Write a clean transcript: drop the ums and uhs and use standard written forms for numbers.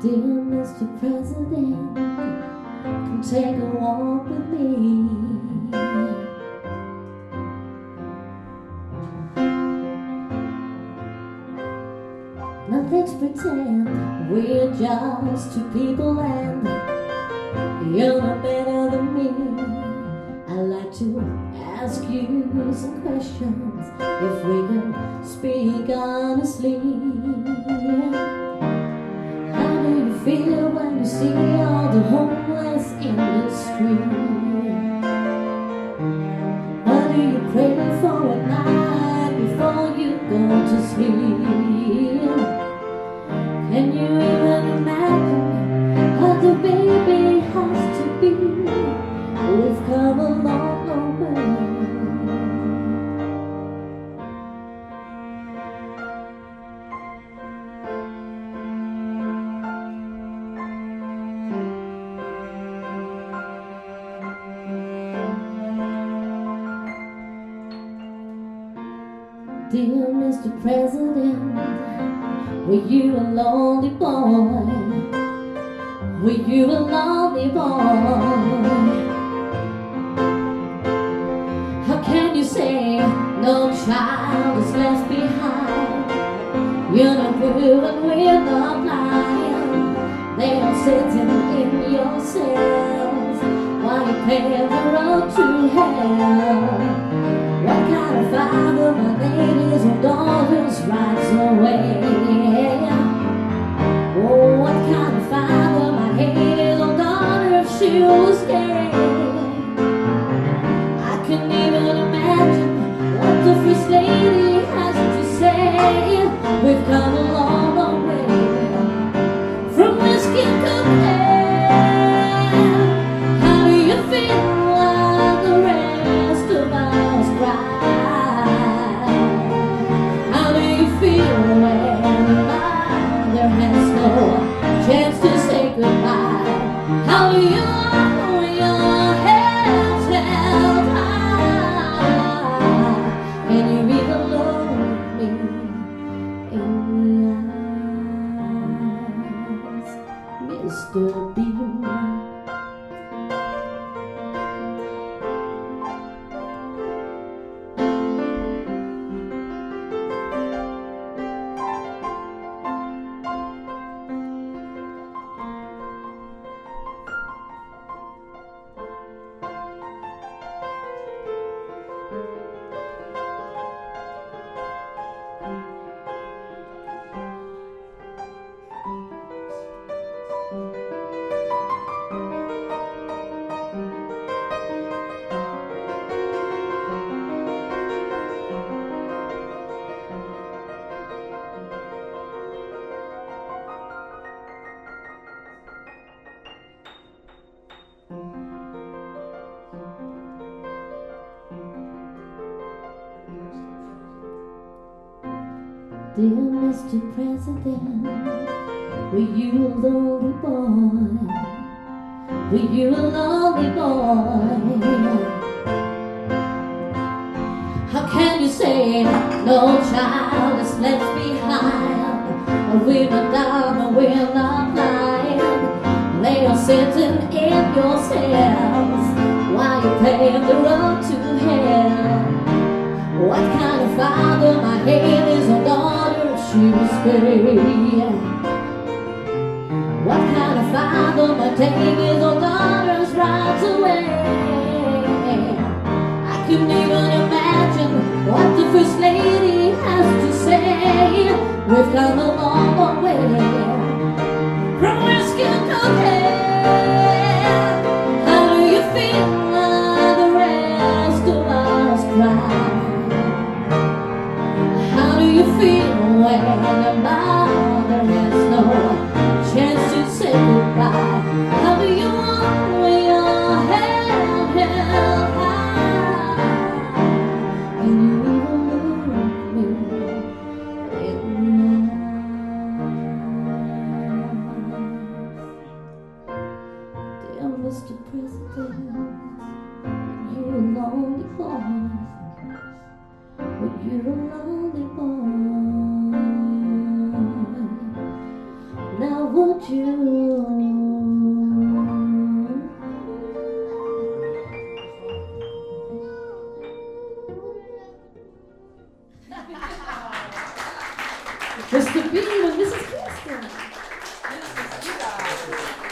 Dear Mr. President, come take a walk with me. Now let's pretend we're just two people and you're not better than me. I'd like to ask you some questions if we can speak honestly. How do you feel when you see all the homeless in the street? What do you pray for at night before you go to sleep? Can you even imagine what the baby has to be? We've come a long, long way. Dear Mr. President, were you a lonely boy? Were you a lonely boy? How can you say no child is left behind? You're not blue and we're not blind. They are sitting in your cells while you pave the road to hell. What kind of father my ladies or daughters rides away? Oh, what kind of father my ladies or daughters she will stay? I can't even imagine what the first lady has to say. We've come a long, long way from whiskey to cocaine. How do you feel while the rest of us cry? How do you feel when your mother has no chance to say goodbye? How do you hold your heads held high? Can you even look me in the eyes, Mr. Bean? Dear Mr. President, were you a lonely boy? Were you a lonely boy? How can you say no child is left behind? We're not dumb and we're not blind. They are sitting in your cells while you pave the road to hell. What kind of father my hate is a daughter she will stay? What kind of father my take is a daughter's rides away? I couldn't even imagine what the first lady has to say. We've come a long, long way from whiskey to cocaine. How do you feel while the rest of us cry? How do you feel when your mother has no chance to say goodbye? How do you want with your head held high? Can you even look me in the eyes? Dear Mr. President, you're a lonely boy. You're a lonely boy. Now would you Mr. Bean and Mrs. Kirsten.